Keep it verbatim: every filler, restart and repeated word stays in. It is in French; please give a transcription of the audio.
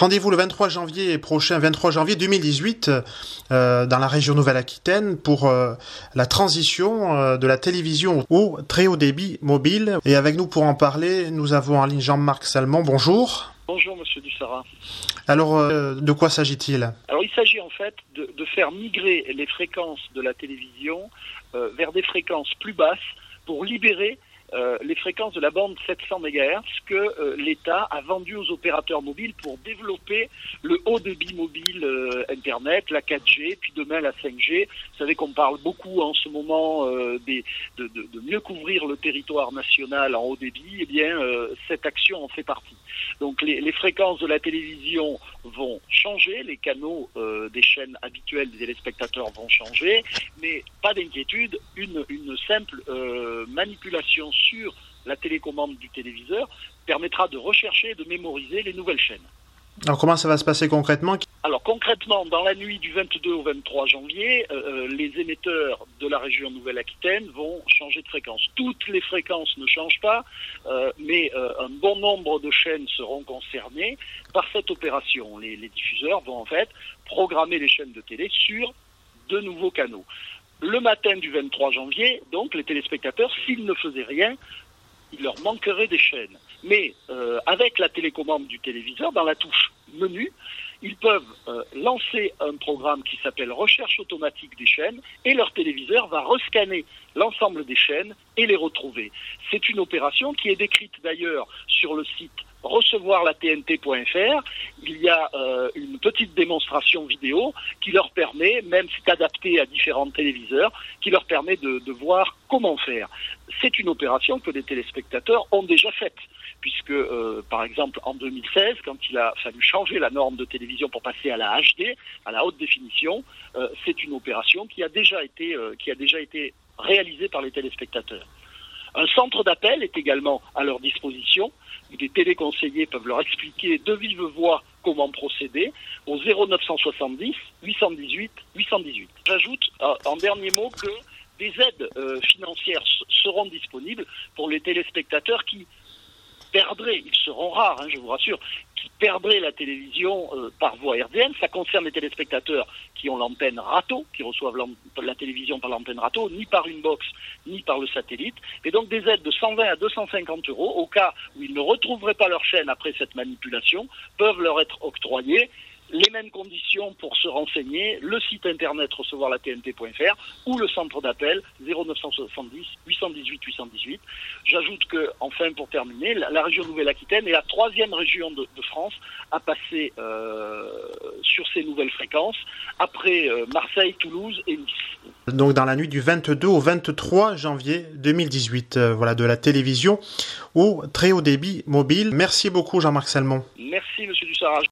Rendez-vous le vingt-trois janvier prochain, vingt-trois janvier deux mille dix-huit, euh, dans la région Nouvelle-Aquitaine pour euh, la transition euh, de la télévision au très haut débit mobile. Et avec nous pour en parler, nous avons en ligne Jean-Marc Salmon. Bonjour. Bonjour Monsieur Dussara. Alors, euh, de quoi s'agit-il? Alors, il s'agit en fait de, de faire migrer les fréquences de la télévision euh, vers des fréquences plus basses pour libérer Euh, les fréquences de la bande sept cents mégahertz que euh, l'État a vendues aux opérateurs mobiles pour développer le haut débit mobile euh, Internet, la quatre G, puis demain la cinq G. Vous savez qu'on parle beaucoup en ce moment euh, des, de, de, de mieux couvrir le territoire national en haut débit. Eh bien, euh, cette action en fait partie. Donc les, les fréquences de la télévision vont changer, les canaux euh, des chaînes habituelles des téléspectateurs vont changer, mais pas d'inquiétude, une, une simple euh, manipulation sur la télécommande du téléviseur permettra de rechercher et de mémoriser les nouvelles chaînes. Alors comment ça va se passer concrètement? Alors concrètement, dans la nuit du vingt-deux au vingt-trois janvier, euh, les émetteurs de la région Nouvelle-Aquitaine vont changer de fréquence. Toutes les fréquences ne changent pas, euh, mais euh, un bon nombre de chaînes seront concernées par cette opération. Les, les diffuseurs vont en fait programmer les chaînes de télé sur de nouveaux canaux. Le matin du vingt-trois janvier, donc, les téléspectateurs, s'ils ne faisaient rien, il leur manquerait des chaînes. Mais euh, avec la télécommande du téléviseur, dans la touche menu, ils peuvent euh, lancer un programme qui s'appelle recherche automatique des chaînes et leur téléviseur va rescanner l'ensemble des chaînes et les retrouver. C'est une opération qui est décrite d'ailleurs sur le site recevoir la T N T point F R. Il y a euh, une petite démonstration vidéo qui leur permet, même si c'est adapté à différents téléviseurs, qui leur permet de, de voir comment faire. C'est une opération que les téléspectateurs ont déjà faite, puisque euh, par exemple en deux mille seize, quand il a fallu changer la norme de télévision pour passer à la H D, à la haute définition, euh, c'est une opération qui a déjà été, euh, qui a déjà été réalisée par les téléspectateurs. Un centre d'appel est également à leur disposition, où des téléconseillers peuvent leur expliquer de vive voix comment procéder, au zéro neuf cent soixante-dix huit cent dix-huit huit cent dix-huit. J'ajoute euh, en dernier mot que des aides euh, financières seront disponibles pour les téléspectateurs qui perdraient, ils seront rares, hein, je vous rassure, qui perdraient la télévision euh, par voie hertzienne. Ça concerne les téléspectateurs qui ont l'antenne râteau, qui reçoivent la télévision par l'antenne râteau, ni par une box, ni par le satellite. Et donc des aides de cent vingt à deux cent cinquante euros, au cas où ils ne retrouveraient pas leur chaîne après cette manipulation, peuvent leur être octroyées. Les mêmes conditions pour se renseigner, le site internet recevoir la T N T point F R ou le centre d'appel zéro neuf cent soixante-dix huit cent dix-huit huit cent dix-huit. J'ajoute que, enfin pour terminer, la, la région Nouvelle-Aquitaine est la troisième région de, de France à passer euh, sur ces nouvelles fréquences, après euh, Marseille, Toulouse et Nice. Donc dans la nuit du vingt-deux au vingt-trois janvier deux mille dix-huit, euh, voilà, de la télévision au très haut débit mobile. Merci beaucoup Jean-Marc Salmon. Merci Monsieur Dussara.